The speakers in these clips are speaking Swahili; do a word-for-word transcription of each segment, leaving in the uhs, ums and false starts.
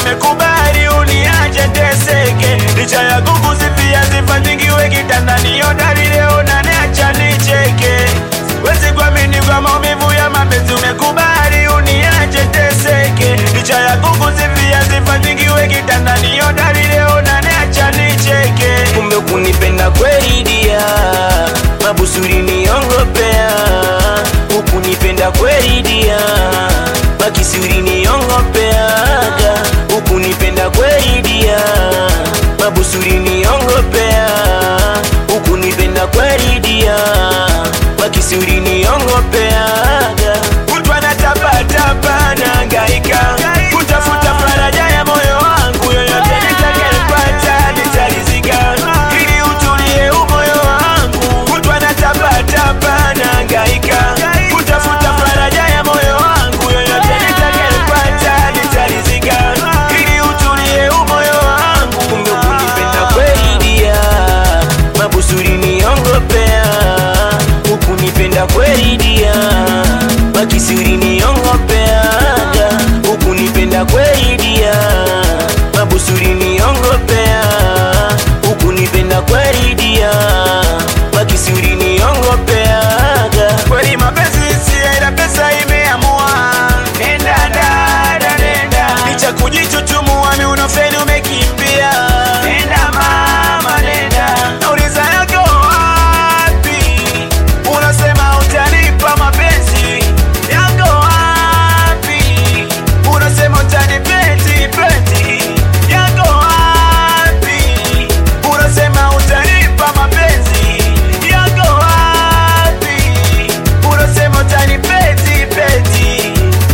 umekubali uniache teseke. Licha ya kukusifia sifa nyingi we kitandani, hodari leo unaniacha nicheke. Wezi kuamini kwa maumivu ya mapenzi, umekubali uniache teseke. Licha ya kukusifia sifa nyingi we kitandani, hodari leo unaniacha nicheke. Kumbe kunipenda kweli dia, mabusuri niongopea. Ukunipenda kweli dia, makisuri niongopea. Ukunipenda kweli dia, mabusuri niongopea. Ukunipenda kweli dia, makisuri niongopea. Kutwa na tapa tapa na hangaika kutafuta faraja ya moyo wangu, yoyote nitakayepata nitaridhika, ili utulie umoyo wangu. Kutwa na tapa tapa na hangaika kutafuta faraja ya moyo wangu, yoyote nitakayepata nitaridhika, ili utulie umoyo wangu. Kumbe kunipenda kweli dia, mabusuri niongopea. Ukunipenda kweli dia, makisuri niongopea. Ukunipenda kweli dia, mabusuri niongopea. Ukunipenda kweli dia, makisuri niongopea. Kweli mapenzi si ila pesa imeamua. Nenda dada nenda, licha kujichuchumua mi unofeni umekimbia. Nenda mama nenda, nauliza yako wapi? Unasema utanipa mapenzi yako wapi? Unasema utanipeti peti yako wapi? Unasema utanipa mapenzi yako wapi? Unasema utanipeti peti.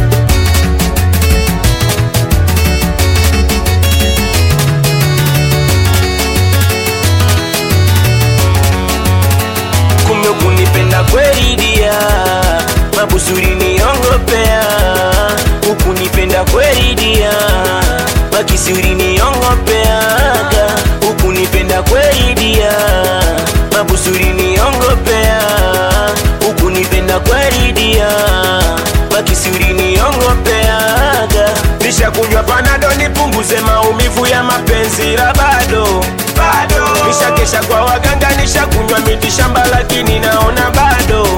Kumbe kunipenda kweli dia, mabusuri niongopea. Ukunipenda kweli dia, makisuri niongopea. Ukunipenda kweli dia, mabusuri niongopea. Ukunipenda kweli dia, makisuri niongopea. Nisha kunywa panado nipunguze maumivu ya mapenzi, la bado bado. Nisha kesha kwa waganga, nisha kunywa miti shamba lakini naona bado